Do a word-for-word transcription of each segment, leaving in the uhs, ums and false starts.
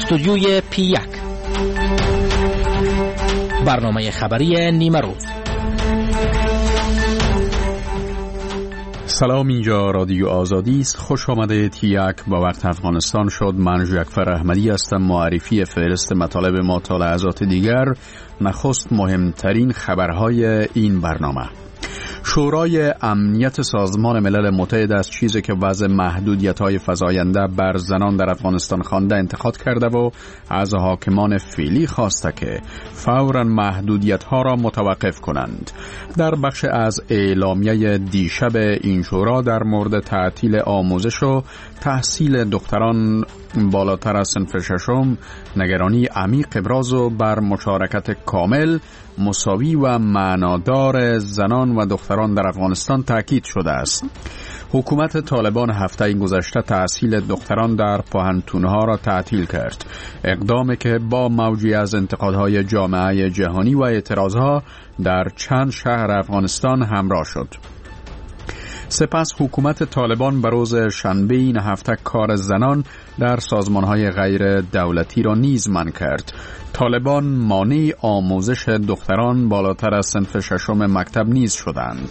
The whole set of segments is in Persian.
استودیوی پی یک، برنامه خبری نیمه روز. سلام، اینجا رادیو آزادی است. خوش آمده. تی یک با وقت افغانستان شد. من جعفر احمدی هستم. معرفی فهرست مطالب ما تا لحظات دیگر. نخست مهمترین خبرهای این برنامه. شورای امنیت سازمان ملل متحد از چیزی که وضع محدودیت‌های فزاینده بر زنان در افغانستان خوانده انتقاد کرده و از حاکمان فعلی خواسته که فوراً محدودیت‌ها را متوقف کنند. در بخش از اعلامیه دیشب این شورا در مورد تعطیل آموزش و تحصیل دختران بالاتر از صنف ششم نگرانی عمیق ابراز و بر مشارکت کامل، مساوی و معنادار زنان و دختران در افغانستان تاکید شده است. حکومت طالبان هفته گذشته تحصیل دختران در پوهنتون‌ها را تعطیل کرد، اقدامی که با موجی از انتقادهای جامعه جهانی و اعتراضها در چند شهر افغانستان همراه شد. سپس حکومت طالبان به روز شنبه این هفته کار زنان در سازمان‌های غیر دولتی را نیز منع کرد. طالبان مانع آموزش دختران بالاتر از صنف ششم مکتب نیز شدند.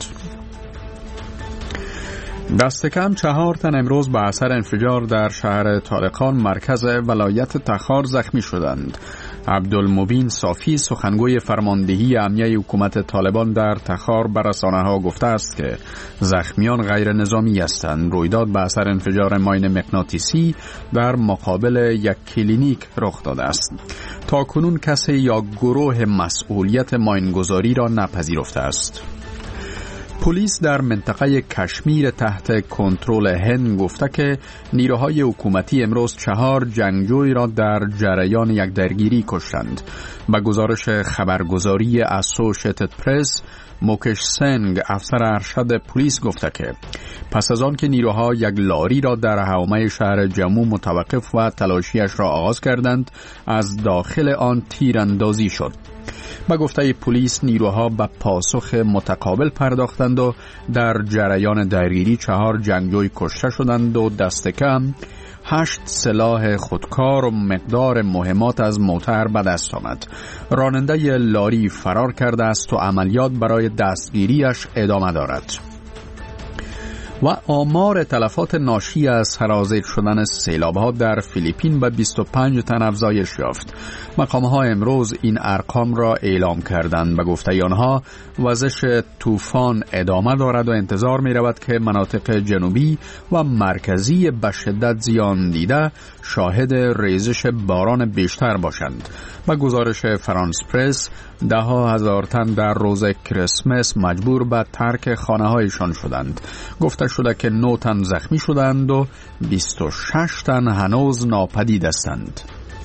دست کم چهار تن امروز به اثر انفجار در شهر طالقان مرکز ولایت تخار زخمی شدند. عبدالمبین صافی سخنگوی فرماندهی امنیه حکومت طالبان در تخار به رسانه‌ها گفته است که زخمیان غیر نظامی هستند. رویداد به اثر انفجار ماین مغناطیسی در مقابل یک کلینیک رخ داده است. تا کنون کسی یا گروه مسئولیت ماینگذاری را نپذیرفته است. پلیس در منطقه کشمیر تحت کنترل هند گفته که نیروهای حکومتی امروز چهار جنگجوی را در جریان یک درگیری کشتند. به گزارش خبرگزاری اسوشیتد پرس، موکش سنگ افسر ارشد پلیس گفته که پس از آن که نیروها یک لاری را در حومه شهر جمو متوقف و تلاشیش را آغاز کردند، از داخل آن تیراندازی شد. با گفته پلیس نیروها به پاسخ متقابل پرداختند و در جریان درگیری چهار جنگجوی کشته شدند و دست کم هشت سلاح خودکار و مقدار مهمات از موتر به دست آمد. راننده لاری فرار کرده است و عملیات برای دستگیریش ادامه دارد. و آمار تلفات ناشی از سرازیر شدن سیلاب‌ها در فیلیپین به بیست و پنج تن افزایش یافت. مقام‌ها امروز این ارقام را اعلام کردند. به گفته آنها وزش طوفان ادامه دارد و انتظار می‌رود که مناطق جنوبی و مرکزی به شدت زیان دیده شاهد ریزش باران بیشتر باشند. به گزارش فرانس پرس، ده ها هزار تن در روز کریسمس مجبور به ترک خانه‌هایشان شدند. گفته شده که نه تن زخمی شدند و بیست و شش تن هنوز ناپدید هستند.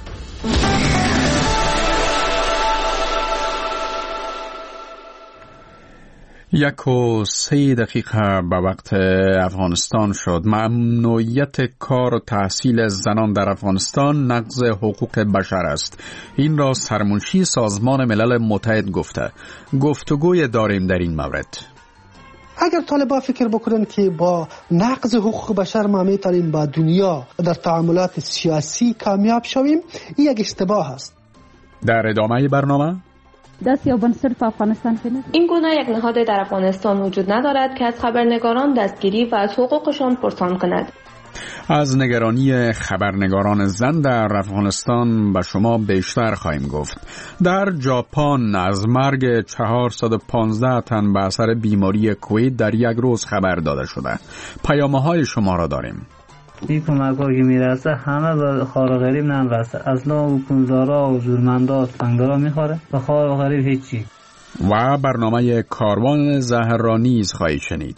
یک و سه دقیقه به وقت افغانستان شد. ممنوعیت کار و تحصیل زنان در افغانستان نقض حقوق بشر است. این را سرمنشی سازمان ملل متحد گفته. گفتگوی داریم در این مورد. اگر طالبان فکر بکنن که با نقض حقوق بشر ما میتونیم با دنیا در تعاملات سیاسی کامیاب شویم، این یک اشتباه است. در ادامه برنامه دست یا بنسر په افغانستان کې نه. این گونه یک نهاد در افغانستان وجود ندارد که از خبرنگاران دستگیری و از حقوقشان پرسان کند. از نگرانی خبرنگاران زن در افغانستان به شما بیشتر خواهیم گفت. در ژاپن از مرگ چهارصد و پانزده تن به اثر بیماری کووید در یک روز خبر داده شده. پیام‌های شما را داریم. این کمک ها که میرسه همه به خوار و غریب نمیرسه. اصلا حکومتدارا و زورمندا تنگدارا میخوره، به خوار و غریب هیچی. و برنامه کاروان زهر را نیز خواهید شنید.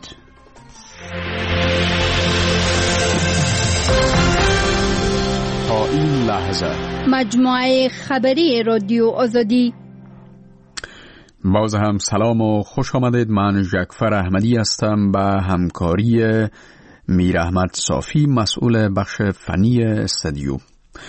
تا این لحظه مجموعه خبری رادیو آزادی. باز هم سلام و خوش آمدید. من جعفر احمدی هستم به همکاری میر احمد صافی مسئول بخش فنی استودیو.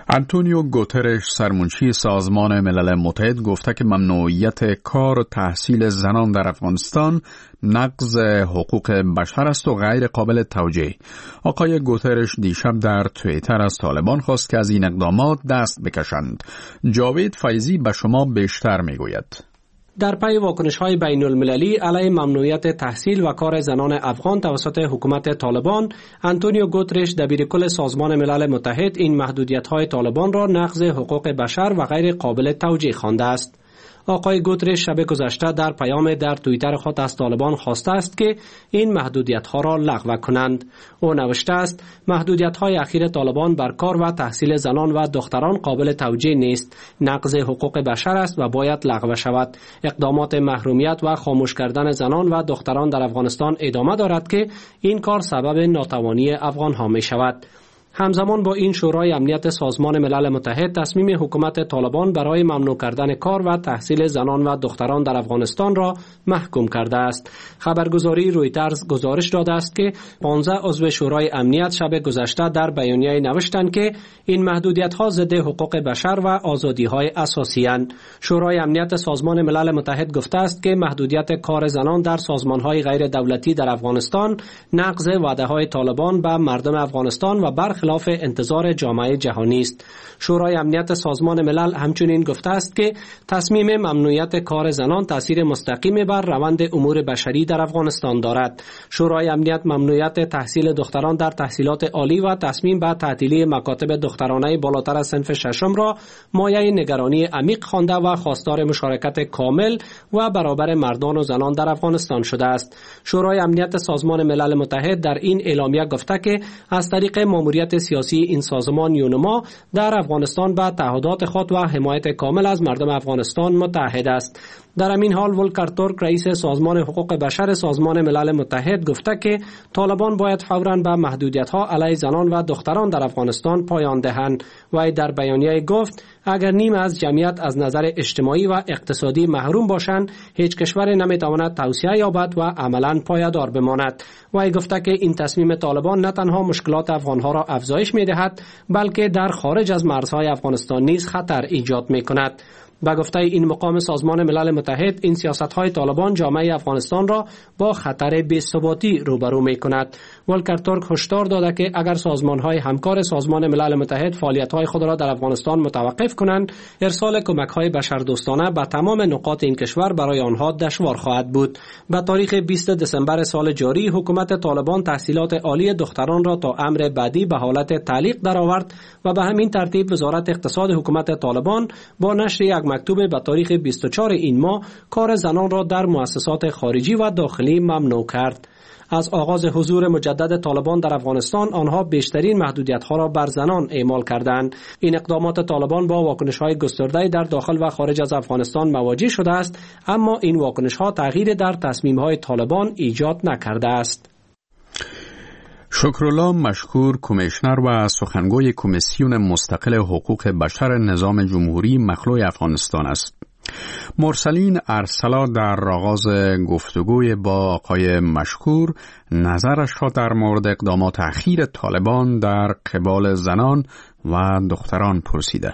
آنتونیو گوترش سرمنشی سازمان ملل متحد گفته که ممنوعیت کار و تحصیل زنان در افغانستان نقض حقوق بشر است و غیر قابل توجیه. آقای گوترش دیشب در توییتر از طالبان خواست که از این اقدامات دست بکشند. جاوید فیضی به شما بیشتر میگوید. در پی واکنش‌های بین‌المللی علیه ممنوعیت تحصیل و کار زنان افغان توسط حکومت طالبان، آنتونیو گوترش دبیرکل سازمان ملل متحد این محدودیت‌های طالبان را نقض حقوق بشر و غیر قابل توجیه خوانده است. آقای گوترش شب گذشته در پیام در توییتر خود از طالبان خواسته است که این محدودیت‌ها را لغو کنند. او نوشته است: محدودیت‌های اخیر طالبان بر کار و تحصیل زنان و دختران قابل توجیه نیست، نقض حقوق بشر است و باید لغو شود. اقدامات محرومیت و خاموش کردن زنان و دختران در افغانستان ادامه دارد که این کار سبب ناتوانی افغان‌ها می‌شود. همزمان با این شورای امنیت سازمان ملل متحد تصمیم حکومت طالبان برای ممنوع کردن کار و تحصیل زنان و دختران در افغانستان را محکوم کرده است. خبرگزاری رویترز گزارش داده است که پانزده عضو شورای امنیت شب گذشته در بیانیه نوشتند که این محدودیت‌ها ضد حقوق بشر و آزادی‌های اساسی اند. شورای امنیت سازمان ملل متحد گفته است که محدودیت کار زنان در سازمان‌های غیر دولتی در افغانستان نقض وعده‌های طالبان به مردم افغانستان و برخلاف خلاف انتظار جامعه جهانی است. شورای امنیت سازمان ملل همچنین گفته است که تصمیم ممنوعیت کار زنان تاثیر مستقیم بر روند امور بشری در افغانستان دارد. شورای امنیت ممنوعیت تحصیل دختران در تحصیلات عالی و تصمیم به تعطیلی مکاتب دخترانه بالاتر از صنف ششم را مایه نگرانی عمیق خوانده و خواستار مشارکت کامل و برابر مردان و زنان در افغانستان شده است. شورای امنیت سازمان ملل متحد در این اعلامیه گفته که از طریق ماموریت سیاسی این سازمان یونما در افغانستان به تعهدات خود و حمایت کامل از مردم افغانستان متحد است. در همین حال ولکر تورک رئیس سازمان حقوق بشر سازمان ملل متحد گفته که طالبان باید فوراً به محدودیت‌ها علیه زنان و دختران در افغانستان پایان دهند. و در بیانیه گفت اگر نیم از جمعیت از نظر اجتماعی و اقتصادی محروم باشند، هیچ کشور نمیتواند توسعه یابد و عملاً پایدار بماند. و گفته که این تصمیم طالبان نه تنها مشکلات افغانها را افزایش می‌دهد، بلکه در خارج از مرزهای افغانستان نیز خطر ایجاد می‌کند. با گفته این مقام سازمان ملل متحد، این سیاست‌های طالبان جامعه افغانستان را با خطر بی‌ثباتی روبرو می‌کند. ولکر تورک هشدار داده که اگر سازمان‌های همکار سازمان ملل متحد فعالیت‌های خود را در افغانستان متوقف کنند، ارسال کمک‌های بشردوستانه به تمام نقاط این کشور برای آنها دشوار خواهد بود. به تاریخ بیست دسامبر سال جاری، حکومت طالبان تحصیلات عالی دختران را تا امر بعدی به حالت تعلیق درآورد و به همین ترتیب وزارت اقتصاد حکومت طالبان با نشر یک مکتوب به تاریخ بیست و چهارم این ماه کار زنان را در مؤسسات خارجی و داخلی ممنوع کرد. از آغاز حضور مجدد طالبان در افغانستان، آنها بیشترین محدودیت‌ها را بر زنان اعمال کردند. این اقدامات طالبان با واکنش‌های گسترده در داخل و خارج از افغانستان مواجه شده است، اما این واکنش‌ها تغییر در تصمیم‌های طالبان ایجاد نکرده است. شکرالله مشکور، کمیشنر و سخنگوی کمیسیون مستقل حقوق بشر نظام جمهوری مخلوع افغانستان است. مرسلین ارسلا در آغاز گفتگوی با آقای مشکور نظرش را در مورد اقدامات اخیر طالبان در قبال زنان و دختران پرسیده.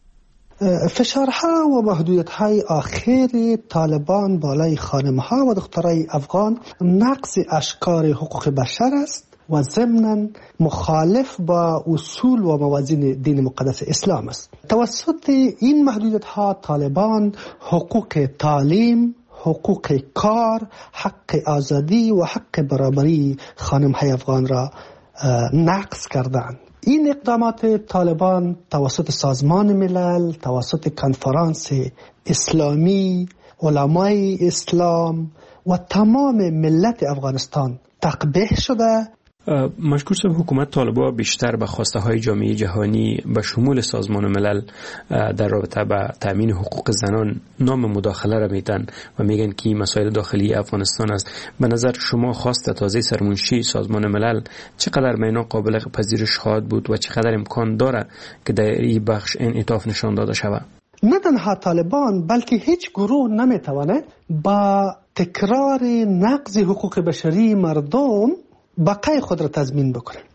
فشارها و محدودیت‌های آخر طالبان بالای خانم‌ها و دخترای افغان نقض اشکار حقوق بشر است و ضمناً مخالف با اصول و موازین دین مقدس اسلام است. توسط این محدودیت‌ها طالبان حقوق تعلیم، حقوق کار، حق آزادی و حق برابری خانم‌های افغان را نقض کردند. این اقدامات طالبان توسط سازمان ملل، توسط کنفرانس اسلامی، علمای اسلام و تمام ملت افغانستان تقبیح شده. مشکور صاحب، حکومت طالبان بیشتر به خواسته های جامعه جهانی به شمول سازمان ملل در رابطه با تامین حقوق زنان نام مداخله را میدن و میگن که مسائل داخلی افغانستان است. به نظر شما خواست تازه سرمنشی سازمان ملل چقدر معنا قابل پذیرش خواهد بود و چقدر امکان داره که در این بخش انعطاف نشان داده شود؟ نه تنها طالبان بلکه هیچ گروه نمیتونه با تکرار نقض حقوق بشری مردم بقای خود را تضمین بکنه.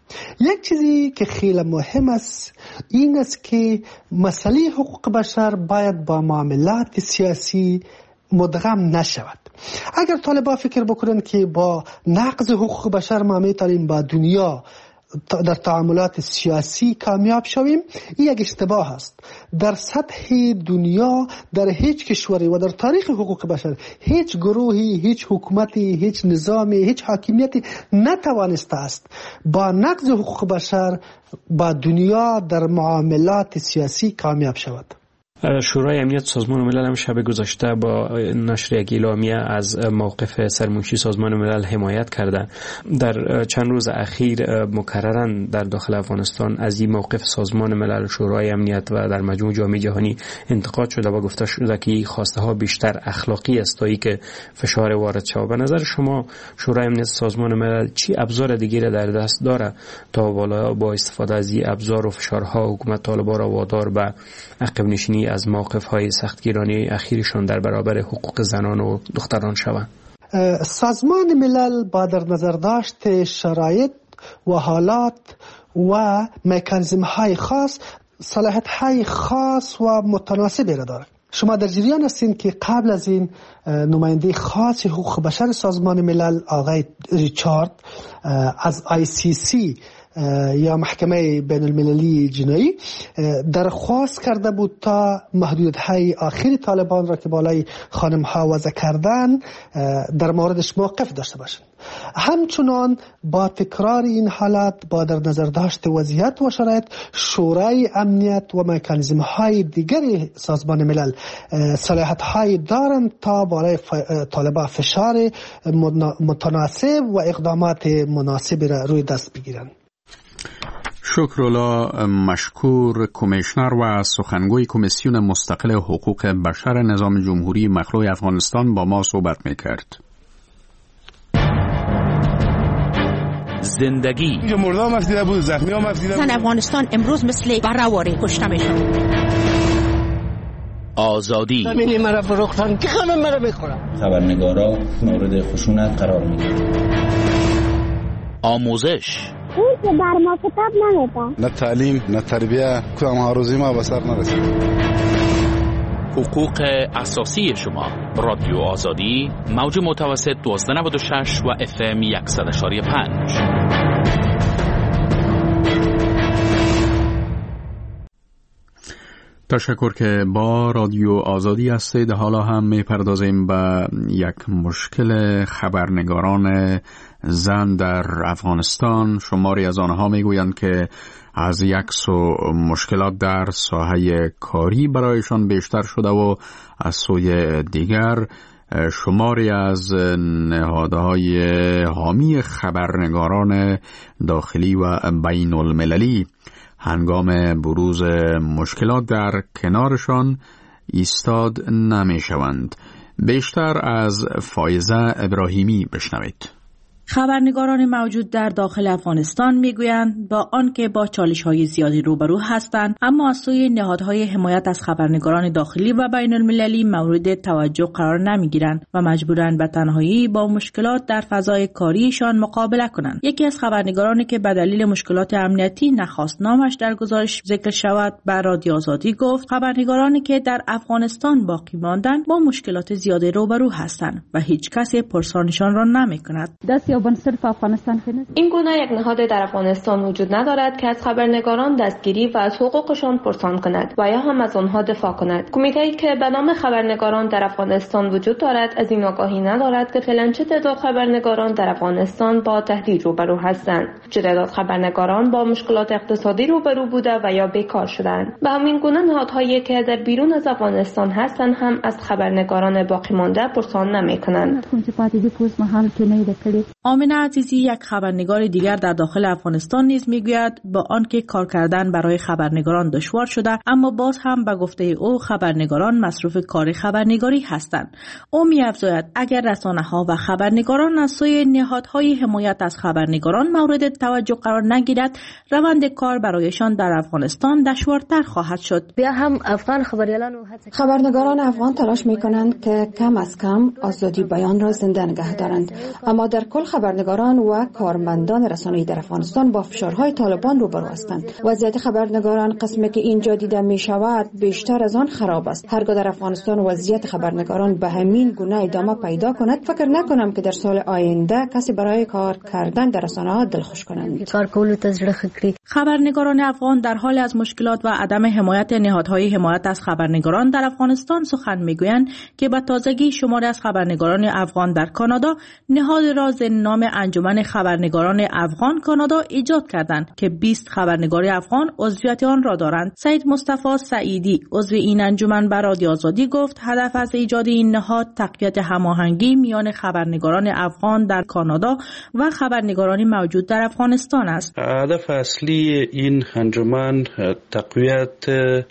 یک چیزی که خیلی مهم است این است که مسئله حقوق بشر باید با معاملات سیاسی مدغم نشود. اگر طالبان فکر بکنن که با نقض حقوق بشر ما میتونیم با دنیا در تعاملات سیاسی کامیاب شویم، این یک اشتباه است. در سطح دنیا در هیچ کشوری و در تاریخ حقوق بشر هیچ گروهی، هیچ حکومتی، هیچ نظامی، هیچ حاکمیتی نتوانسته است با نقض حقوق بشر با دنیا در معاملات سیاسی کامیاب شود. شورای امنیت سازمان ملل هم شب گذشته با نشر یک اعلامیه از موقف سرمنشی سازمان ملل حمایت کرده. در چند روز اخیر مکررن در داخل افغانستان از این موقف سازمان ملل، شورای امنیت و در مجموع جامعه جهانی انتقاد شده و گفته شده که خواسته ها بیشتر اخلاقی است تا اینکه فشار وارد شود. به نظر شما شورای امنیت سازمان ملل چی ابزار دیگری در دست داره تا بالا با استفاده از این ابزار و فشارها حکومت طالبان را وادار به عقب نشینی از موقف‌های سختگیرانه اخیرشان در برابر حقوق زنان و دختران شوند؟ سازمان ملل با در نظر داشت شرایط و حالات و مکانیزم‌های خاص صلاحیت‌های خاص و متناسبی را دارد. شما در جریان هستین که قبل از این نماینده خاص حقوق بشر سازمان ملل آقای ریچارد از آی سی سی یا محکمه بین المللی جنایی درخواست کرده بود تا محدودیت‌های آخری طالبان را که بالای خانم‌ها وضع کردن در موردش موقف داشته باشند. همچنان با تکرار این حالت با در نظر داشت وضعیت و شرایط شورای امنیت و مکانیزم‌های دیگر سازمان ملل صلاحیت‌های دارند تا بالای طالبان فشار متناسب و اقدامات مناسب را روی دست بگیرند. شکرالله مشکور، کمیشنر و سخنگوی کمیسیون مستقل حقوق بشر نظام جمهوری مخلوع افغانستان با ما صحبت میکرد. زندگی اینجا مرده هم افدیده بود، زخمی هم افدیده بود. زن افغانستان امروز مثل برهواری کشته میشن. آزادی همینی مرا فروختن که همه مرا میخورن. خبرنگارا مورد خشونت قرار میگیرن. آموزش اون که بر ما کتاب نمیدن. نه تعلیم نه تربیه، کدام آرزوی ما به سر نرسید. حقوق اساسی شما. رادیو آزادی، موج متوسط دوازده نود و شش و اف ام صد و شش و پنج. تشکر که با رادیو آزادی هستید. حالا هم میپردازیم به یک مشکل خبرنگاران زن در افغانستان. شماری از آنها میگویند که از یک سو مشکلات در ساحه کاری برایشان بیشتر شده و از سوی دیگر شماری از نهادهای حامی خبرنگاران داخلی و بین المللی هنگام بروز مشکلات در کنارشان ایستاد نمی شوند. بیشتر از فایزه ابراهیمی بشنوید. خبرنگاران موجود در داخل افغانستان میگویند با آنکه با چالش‌های زیادی روبرو هستند، اما از سوی نهادهای حمایت از خبرنگاران داخلی و بین المللی مورد توجه قرار نمیگیرند و مجبورند به تنهایی با مشکلات در فضای کاریشان مقابله کنند. یکی از خبرنگارانی که به دلیل مشکلات امنیتی نخواست نامش در گزارش ذکر شود به رادیو آزادی گفت خبرنگارانی که در افغانستان باقی ماندند با مشکلات زیادی روبرو هستند و هیچ کسی پرسانشان را نمی‌کند. این گونه یک نهاد در افغانستان وجود ندارد که از خبرنگاران دستگیری و از حقوقشان پرسان کند و یا هم از آنها دفاع کند. کمیته‌ای که به نام خبرنگاران در افغانستان وجود دارد از این آگاهی ندارد که فعلا چه تعداد خبرنگاران در افغانستان با تهدید روبرو هستند، چه تعداد خبرنگاران با مشکلات اقتصادی روبرو بوده و یا بیکار شدند. به همین گونه نهادهایی که در بیرون از افغانستان هستند هم از خبرنگاران باقی مانده پرسان نمی‌کنند. آمنه عزیزی یک خبرنگار دیگر در داخل افغانستان نیز میگوید با آنکه کار کردن برای خبرنگاران دشوار شده، اما باز هم به گفته او خبرنگاران مصروف کار خبرنگاری هستند. او می‌افزاید اگر رسانه‌ها و خبرنگاران از سوی نهادهای حمایت از خبرنگاران مورد توجه قرار نگیرد، روند کار برایشان در افغانستان دشوارتر خواهد شد. بیا هم افغان خبریالان و خبرنگاران افغان تلاش می‌کنند که کم از کم آزادی بیان را زنده نگه دارند، اما در کل خبرنگاران و کارمندان رسانه‌ای در افغانستان با فشارهای طالبان روبرو هستند. وضعیت خبرنگاران قسمی که اینجا دیده می شود بیشتر از آن خراب است. هرگاه در افغانستان وضعیت خبرنگاران به همین گونه ادامه پیدا کند، فکر نکنم که در سال آینده کسی برای کار کردن در رسانه‌ها دلخوش کنند. کار کول تزړه خکری. خبرنگاران افغان در حال از مشکلات و عدم حمایت نهادهای حمایت از خبرنگاران در افغانستان سخن میگویند که به تازگی شماری از خبرنگاران افغان در کانادا نهاد را ضمن نام انجمن خبرنگاران افغان کانادا ایجاد کردند که بیست خبرنگار افغان عضویت آن را دارند. سید مصطفی سعیدی عضو این انجمن به رادیو آزادی گفت هدف از ایجاد این نهاد تقویت هماهنگی میان خبرنگاران افغان در کانادا و خبرنگاران موجود در افغانستان است. هدف اصلی این انجمن تقویت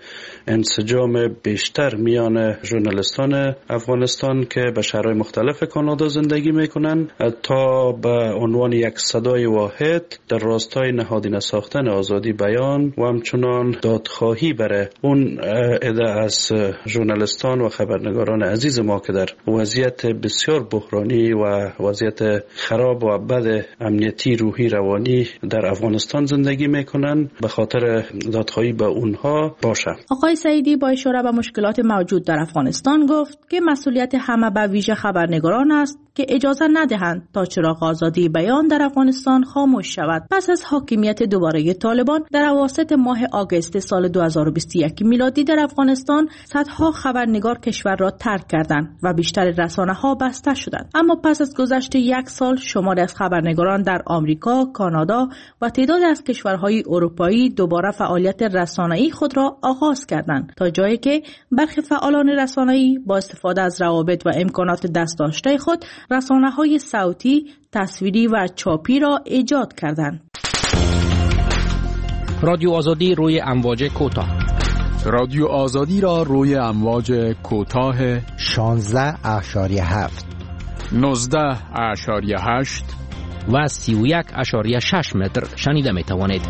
انسجام بیشتر میان ژورنالیستان افغانستان که به شهرهای مختلف کانادا زندگی میکنند تا به عنوان یک صدای واحد در راستای نهادینه ساختن آزادی بیان و همچنان دادخواهی برای اون عده از ژورنالیستان و خبرنگاران عزیز ما که در وضعیت بسیار بحرانی و وضعیت خراب و بد امنیتی روحی روانی در افغانستان زندگی میکنند به خاطر دادخواهی به اونها باشه. آقای سعیدی با اشاره به مشکلات موجود در افغانستان گفت که مسئولیت همه به ویژه خبرنگاران است که اجازه ندهند تا چراغ آزادی بیان در افغانستان خاموش شود. پس از حاکمیت دوباره طالبان در اواسط ماه آگوست سال دو هزار و بیست و یک میلادی در افغانستان صدها خبرنگار کشور را ترک کردند و بیشتر رسانه‌ها بسته شدند. اما پس از گذشت یک سال شماری از خبرنگاران در آمریکا، کانادا و تعدادی از کشورهای اروپایی دوباره فعالیت رسانه‌ای خود را آغاز کردند تا جایی که برخی فعالان رسانه‌ای با استفاده از روابط و امکانات دست داشته خود رسانه‌های صوتی، تصویری و چاپی را ایجاد کردند. رادیو آزادی روی امواج کوتاه. رادیو آزادی را روی امواج کوتاه شانزده اشاری هفت، نوزده اشاری هشت و سی و یک اشاری شش متر شنیده می توانید.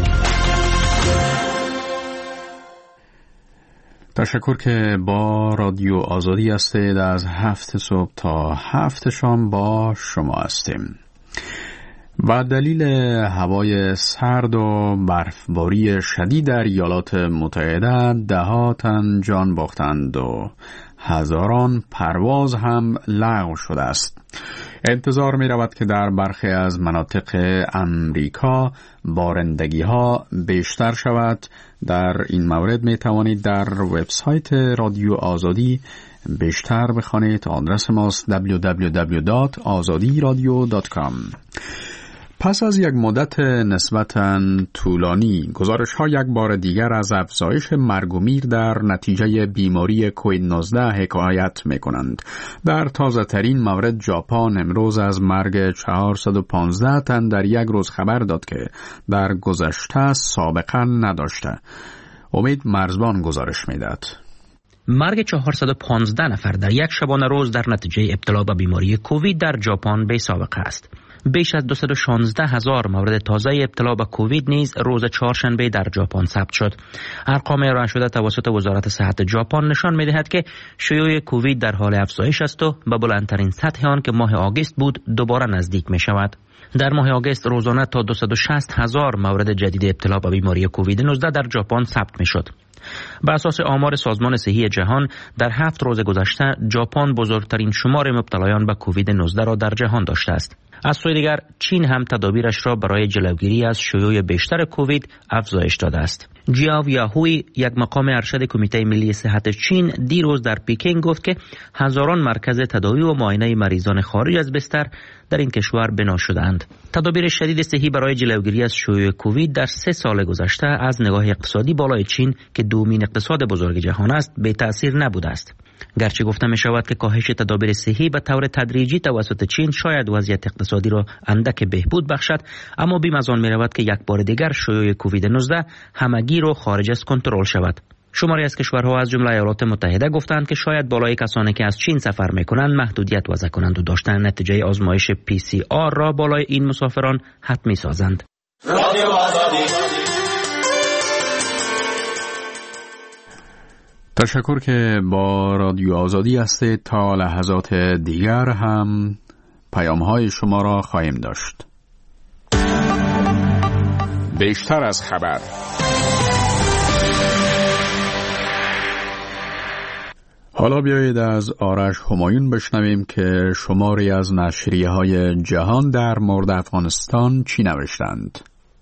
تشکر که با رادیو آزادی هستید. از هفت صبح تا هفت شام با شما هستیم. با دلیل هوای سرد و برفباری شدید در ایالات متحده ده تن جان باختند و هزاران پرواز هم لغو شده است. انتظار می رود که در برخی از مناطق امریکا بارندگی ها بیشتر شود. در این مورد می توانید در وبسایت رادیو آزادی بیشتر بخوانید. آدرس ماست دبلیو دبلیو دبلیو دات آزادی رادیو دات کام. پس از یک مدت نسبتاً طولانی، گزارش‌ها یک بار دیگر از افزایش مرگ و میر در نتیجه بیماری کووید نوزده حکایت می‌کنند. در تازه‌ترین مورد ژاپن امروز از مرگ چهارصد و پانزده تن در یک روز خبر داد که در گذشته سابقه نداشته. امید مرزبان گزارش می‌دهد. مرگ چهارصد و پانزده نفر در یک شبانه روز در نتیجه ابتلا به بیماری کووید در ژاپن بی سابقه است. بیش از دویست و شانزده هزار مورد تازه ابتلا به کووید نیز روز چهارشنبه در ژاپن ثبت شد. ارقام اعلام شده توسط وزارت صحت ژاپن نشان می‌دهد که شیوع کووید در حال افزایش است و به بلندترین سطح آن که ماه آگوست بود دوباره نزدیک می‌شود. در ماه آگوست روزانه تا دویست و شصت هزار مورد جدید ابتلا به بیماری کووید نوزده در ژاپن ثبت می‌شد. بر اساس آمار سازمان صحی جهان در هفت روز گذشته ژاپن بزرگترین شمار مبتلایان به کووید نوزده را در جهان داشته است. از سوی دیگر چین هم تدابیرش را برای جلوگیری از شیوع بیشتر کووید افزایش داده است. جیاو یاهوی، یک مقام ارشد کمیته ملی صحت چین، دیروز در پکین گفت که هزاران مرکز تداوی و معاینه مریضان خارج از بستر در این کشور بنا شده‌اند. تدابیر شدید صحی برای جلوگیری از شیوع کووید در سه سال گذشته از نگاه اقتصادی بالای چین که دومین اقتصاد بزرگ جهان است بی تأثیر نبوده است. گرچه گفته می شود که کاهش تدابیر صحی به طور تدریجی توسط چین شاید وضعیت اقتصادی را اندک بهبود بخشد، اما بیم از آن می رود که یک بار دیگر شیوع کووید نوزده همگی را خارج از کنترل شود. شماری از کشورها از جمله ایالات متحده گفتند که شاید بالای کسانی که از چین سفر می کنند محدودیت وضع کنند و داشتن نتیجه آزمایش پی سی آر را بالای این مسافران حتمی سازند. رادیو آزادی. تشکر که با رادیو آزادی هستید. تا لحظات دیگر هم پیام‌های شما را خواهیم داشت. بیشتر از خبر. حالا بیایید از آرش همایون بشنویم که شماری از نشریه‌های جهان در مورد افغانستان چی نوشتند.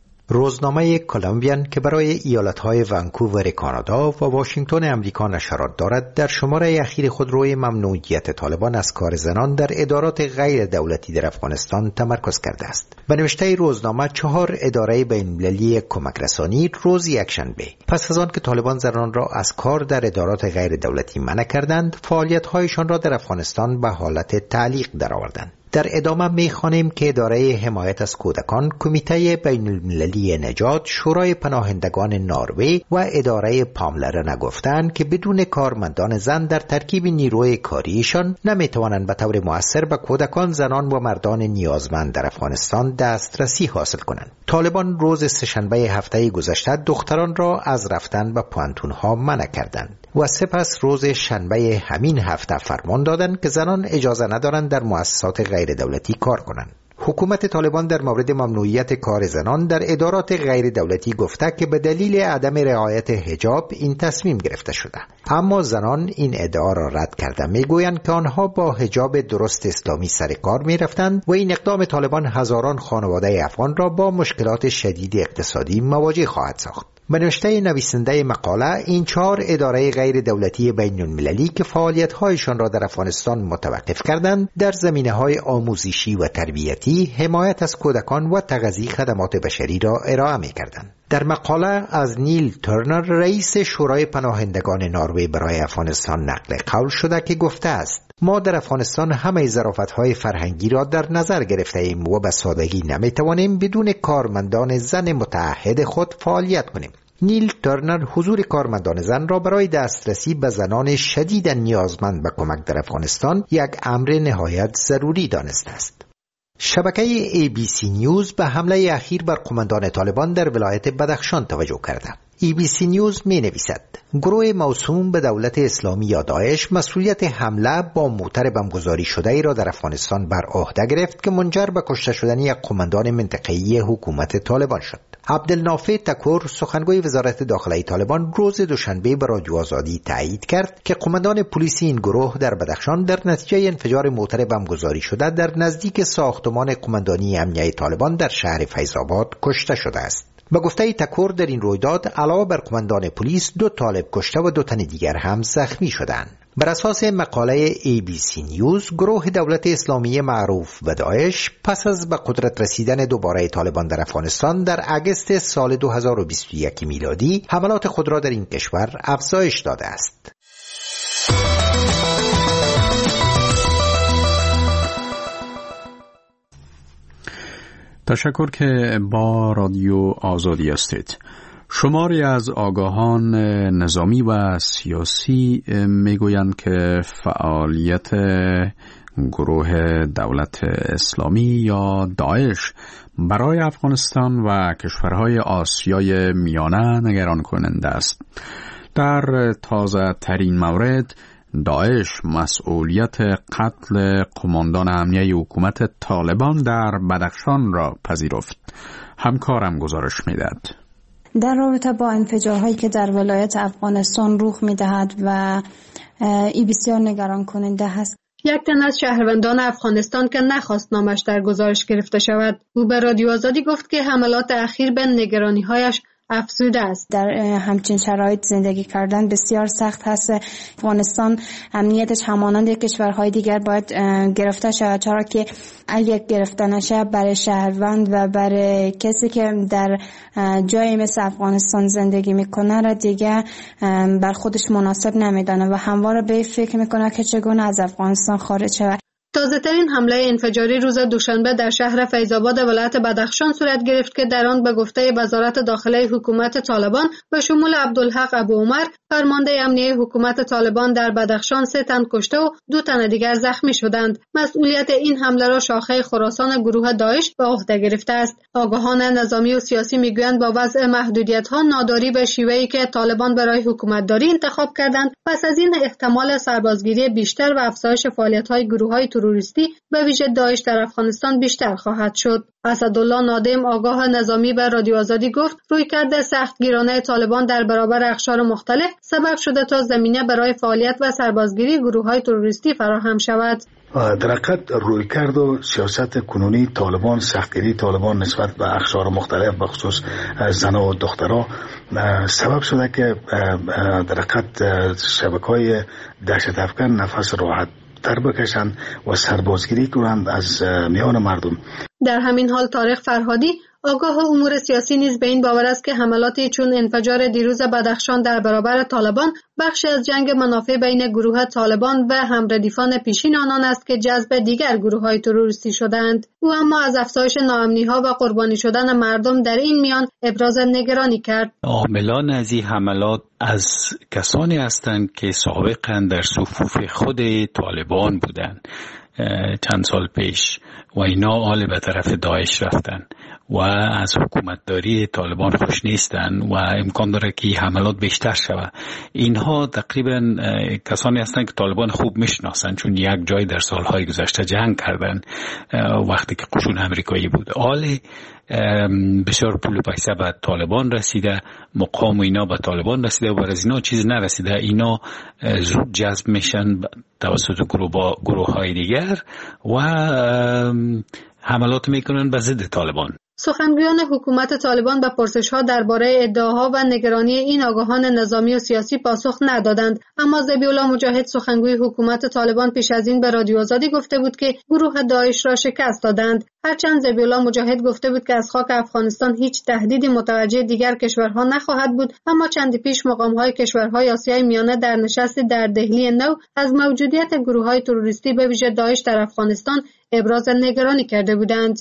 روزنامه کلمبیان که برای ایالتهای ونکوور کانادا و واشنگتن امریکا نشرات دارد در شماره اخیر خود روی ممنوعیت طالبان از کار زنان در ادارات غیر دولتی در افغانستان تمرکز کرده است. به نوشته روزنامه چهار اداره بین‌المللی کمک رسانی روز یکشنبه پس از آن که طالبان زنان را از کار در ادارات غیر دولتی منع کردند، فعالیت‌هایشان را در افغانستان به حالت تعلیق درآوردند. در ادامه می‌خوانیم که اداره حمایت از کودکان، کمیته بین‌المللی نجات، شورای پناهندگان نروژ و اداره پاملرنه گفتند که بدون کارمندان زن در ترکیب نیروی کاریشان نمی‌توانند به طور مؤثر به کودکان، زنان و مردان نیازمند در افغانستان دسترسی حاصل کنند. طالبان روز سه‌شنبه هفته گذشته دختران را از رفتن به پوانتون‌ها منع کردند و سپس روز شنبه همین هفته فرمان دادند که زنان اجازه ندارند در مؤسسات غیر دولتی کار کنند. حکومت طالبان در مورد ممنوعیت کار زنان در ادارات غیر دولتی گفته که به دلیل عدم رعایت حجاب این تصمیم گرفته شده، اما زنان این ادعا را رد کرده میگویند که آنها با حجاب درست اسلامی سر کار میرفتند و این اقدام طالبان هزاران خانواده افغان را با مشکلات شدید اقتصادی مواجه خواهد ساخت. به نوشته نویسنده مقاله، این چهار اداره غیر دولتی بین المللی که فعالیت‌هایشان را در افغانستان متوقف کردند، در زمینه‌های آموزشی و تربیتی، حمایت از کودکان و تغذیه خدمات بشری را ارائه می‌کردند. در مقاله از نیل ترنر، رئیس شورای پناهندگان نروژ برای افغانستان نقل قول شده که گفته است: ما در افغانستان همه ظرافت‌های فرهنگی را در نظر گرفته ایم و به سادگی نمی‌توانیم بدون کارمندان زن متعهد خود فعالیت کنیم. نیل ترنر حضور کارمندان زن را برای دسترسی به زنان شدید نیازمند به کمک در افغانستان یک امر نهایت ضروری دانسته است. شبکه ای بی سی نیوز به حمله اخیر بر قماندان طالبان در ولایت بدخشان توجه کرده. ای بی سی نیوز می نویسد: گروه موسوم به دولت اسلامی یا داعش مسئولیت حمله با موتر بمبگذاری شده ای را در افغانستان بر عهده گرفت که منجر به کشته شدن یک قماندان منطقه‌ای حکومت طالبان شد. عبدالنافع تکور، سخنگوی وزارت داخلی طالبان، روز دوشنبه به رادیو آزادی تایید کرد که قماندان پلیس این گروه در بدخشان در نتیجه انفجار موتر بمبگذاری شده در نزدیک ساختمان قماندانی امنیه طالبان در شهر فیض‌آباد کشته شده است. به گفته تکور، در این رویداد علاوه بر قماندان پلیس دو طالب کشته و دو تن دیگر هم زخمی شدند. بر اساس مقاله ای بی سی نیوز، گروه دولت اسلامی معروف به داعش پس از به قدرت رسیدن دوباره طالبان در افغانستان در اگست سال دو هزار و بیست و یک میلادی حملات خود را در این کشور افزایش داده است. تشکر که با رادیو آزادی هستید. شماری از آگاهان نظامی و سیاسی میگویند که فعالیت گروه دولت اسلامی یا داعش برای افغانستان و کشورهای آسیای میانه نگران کننده است. در تازه ترین مورد، داعش مسئولیت قتل قماندان امنیه حکومت طالبان در بدخشان را پذیرفت. همکارم گزارش میدهد. در رابطه با انفجارهایی که در ولایت افغانستان رخ می‌دهد و ای بسیار نگران کننده است. یک تن از شهروندان افغانستان که نخواست نامش در گزارش گرفته شود، او به رادیو آزادی گفت که حملات اخیر به نگرانی‌هایش افزوده است. در همچین شرایط زندگی کردن بسیار سخت هست. افغانستان امنیتش همانند کشورهای دیگر باید گرفته شود، چرا که اگر گرفته نشه برای شهروند و برای کسی که در جایی مثل افغانستان زندگی میکنه را دیگه بر خودش مناسب نمیدانه و همواره به فکر میکنه که چگونه از افغانستان خارج شود. تازه ترین حمله انفجاری روز دوشنبه در شهر فیض‌آباد ولایت بدخشان صورت گرفت که در آن به گفته وزارت داخلی حکومت طالبان به شمول عبدالحق ابو عمر، فرمانده امنیه حکومت طالبان در بدخشان، سه تن کشته و دو تن دیگر زخمی شدند. مسئولیت این حمله را شاخه خراسان گروه داعش به عهده گرفته است. آگاهان نظامی و سیاسی میگویند با وضع محدودیت‌ها، ناداری به شیوهی که طالبان برای حکومتداری انتخاب کردند، پس از این احتمال سربازگیری بیشتر و افزایش فعالیت‌های گروه‌های تروریستی به ویژه داعش در افغانستان بیشتر خواهد شد. اسدالله نادم آگاه نظامی به رادیو آزادی گفت رویکرد سختگیرانه طالبان در برابر اقشار مختلف سبب شده تا زمینه برای فعالیت و سربازگیری گروه‌های تروریستی فراهم شود. در حقیقت رویکرد و سیاست کنونی طالبان، سختگیری طالبان نسبت به اقشار مختلف به خصوص زنان و دخترها سبب شده که در حقیقت شبکه‌های دهشت افکن نفس راحت تر بکشند و سربازگیری کنند از میان مردم. در همین حال طارق فرهادی آگاه امور سیاسی نیز به این باور است که حملاتی چون انفجار دیروز بدخشان در برابر طالبان بخشی از جنگ منافع بین گروه طالبان و همردیفان پیشین آنان است که جذب دیگر گروه‌های تروریستی شدند. او اما از افزایش ناامنی‌ها و قربانی شدن مردم در این میان ابراز نگرانی کرد. عاملان از این حملات از کسانی هستند که سابقاً در صفوف خود طالبان بودند چند سال پیش و اینا آل به طرف داعش رفتن و از حکومتداری طالبان خوش نیستن و امکان داره که حملات بیشتر شود. اینها تقریبا کسانی هستند که طالبان خوب میشناسن چون یک جای در سالهای گذشته جنگ کردن وقتی که قشون امریکایی بود. آل بسیار پول و پیسه به طالبان رسیده، مقام اینا به طالبان رسیده و از اینا چیز نرسیده. اینا زود جذب میشن توسط گروه گروه های دیگر و حملات میکنن به ضد طالبان. سخنگویان حکومت طالبان به پرسش‌ها درباره ادعاها و نگرانی این آگاهان نظامی و سیاسی پاسخ ندادند، اما ذبیح‌الله مجاهد سخنگوی حکومت طالبان پیش از این به رادیو آزادی گفته بود که گروه داعش را شکست دادند. هرچند ذبیح‌الله مجاهد گفته بود که از خاک افغانستان هیچ تهدیدی متوجه دیگر کشورها نخواهد بود، اما چندی پیش مقام‌های کشورهای آسیای میانه در نشستی در دهلی نو از موجودیت گروه‌های تروریستی به ویژه داعش در افغانستان ابراز نگرانی کرده بودند.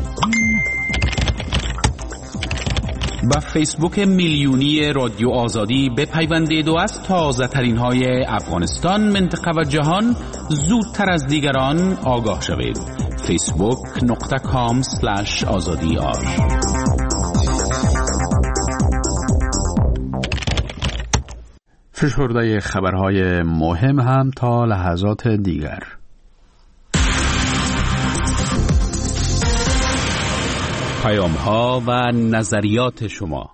با فیسبوک میلیونی رادیو آزادی بپیوندید و از تازه ترین های افغانستان، منطقه و جهان زودتر از دیگران آگاه شوید. فیسبوک نقطه کام سلش آزادی آر. فشرده خبرهای مهم هم تا لحظات دیگر. پیام ها و نظریات شما.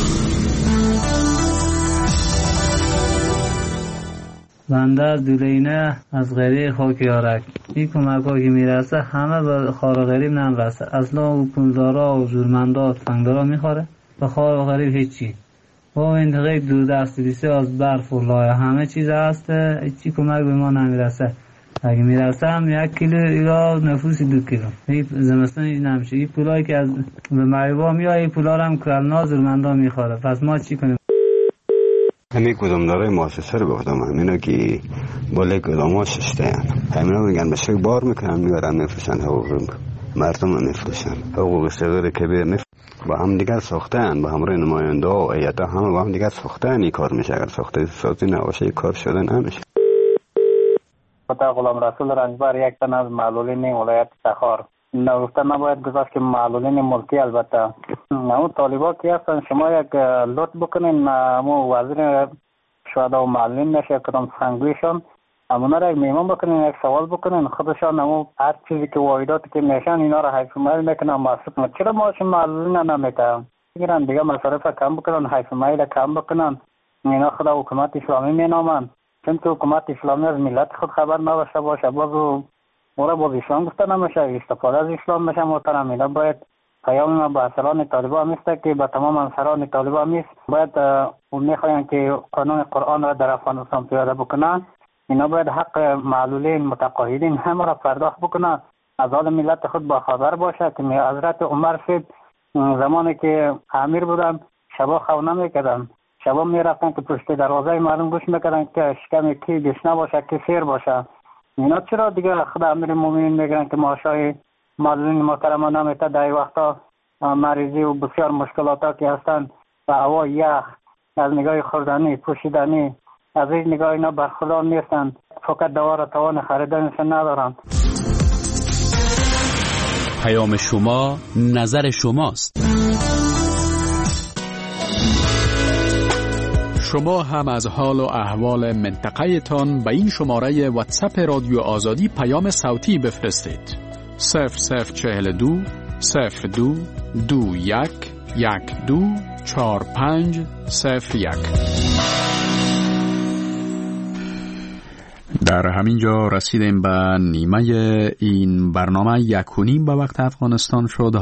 بنده از دولینه از غریق خاک یارک این کمک ها که میرسه همه به خار غریب نمیرسه. اصلا او پولدارا و زورمندا و تفنگدارا میخوره به خار و غریب هیچی. با منطقه دور دستی بیسی از برف و لایه همه چیز هست، هیچی کمک به ما نمیرسه. اگه میرسه هم یک کیلو یا نفوسی دو کیلو. این زمستان این نمیشه. این پولایی که از به معیبا میاد این پولا رو هم کرلنا زورمندا میخوره. پس ما چی کنیم؟ همین کدامدارای مؤسسه رو گفتم همینا که بالای کدام ششته همینا میگن به شک بار میکنن میبرن میفروشن حقوق مردم رو میفروشن. حقوق صغیر کبیر میفروشن با هم دیگر ساختن، با همراه نماینده و ایتا همه با هم دیگر ساختن. این کار میشه. اگر ساخته سازی نباشه این کار شده نمیشه. پتا غلام رسول رنجبر یک تن از معلولین ولایت تخار نگفته نباید گذاشت که معلولین ملکی البته اون طالبا که هستن شما یک لطف بکنین امو وزیر شهدا و معلولین نشه کدام سخنگویشان امونا را یک میمون بکنین یک سوال بکنین خودشان امو هر چیزی که واحداتی که میشن اینا را حیث مایل میکنن محسوب. چرا ماش معلولین نمیتن میگیرن دیگه مصارف کم بکنن حیث مایل کم بکنن. اینا خدا حکومت اسلامی مینامن چون که حکومت اسلامی از ملت خود خبر نداشته باشه بازو مورا باز اسلام گفته نمیشه استفاده از اسلام بشه. محترم اینا باید پیام ما به اصلان طالبان میسته که به تمام انصاران طالبان میست باید اون میخواین که قانون قرآن را در افغانستان پیاده بکنن. اینا باید حق معلولین متقاعدین همه را پرداخت بکنن. از حال ملت خود با خبر باشه که حضرت عمر صاحب زمانی که امیر بودن شبا خونه میکردن، شبا میرفتن که پشت دروازه مردم گوش میکردن که شکم کی گشنه باشه کی سیر باشه. اینا چرا دیگه خدا امیر مومنین میگن که معاشای معلولین محترم نمیته در وقتا مریضی و بسیار مشکلات ها که هستن و هوا یخ از نگاه خوردنی پوشیدنی از این نگاه اینا برخوردار نیستن. فقط دوا را توان خریدنشون ندارن. پیام شما نظر شماست. شما هم از حال و احوال منطقه تان به این شماره واتساپ رادیو آزادی پیام صوتی بفرستید. صفر صفر چهل دو صفر دو دو یک یک دو چهار پنج صفر یک. در همین جا رسیدیم به نیمه این برنامه. یک و نیم به وقت افغانستان شد.